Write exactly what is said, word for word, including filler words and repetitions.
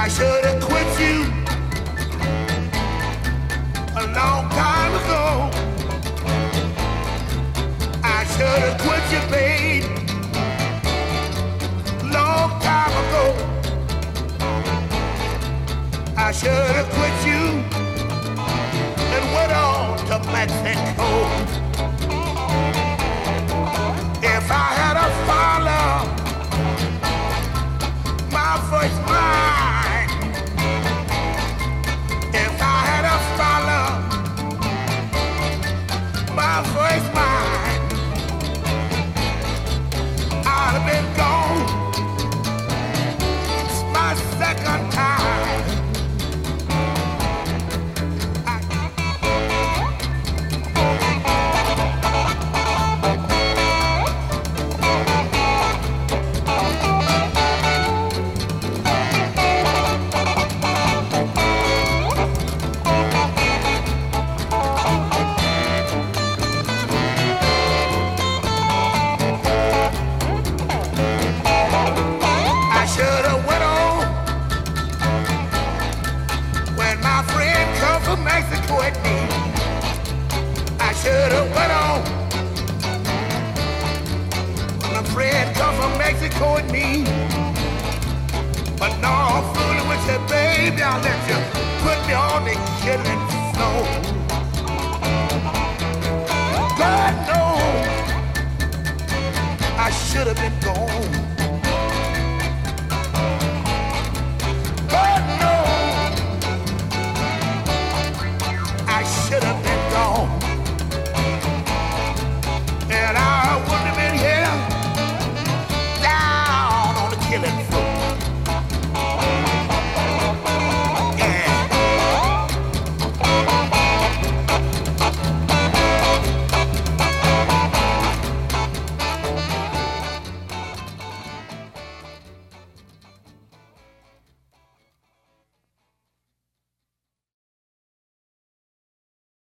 I should have quit you a long time ago. I should have quit you, babe, long time ago. I should have quit you and went on to Mexico. If I had a follow my first mind, if I had a follow my first mind, I'd have been gone. It's my second time. Mexico at me. I should have went on. My friend come from Mexico at me. But no, I'm fooling with you, baby. I'll let you put me on the killing floor. God knows I should have been gone. God knows I should have been gone. And I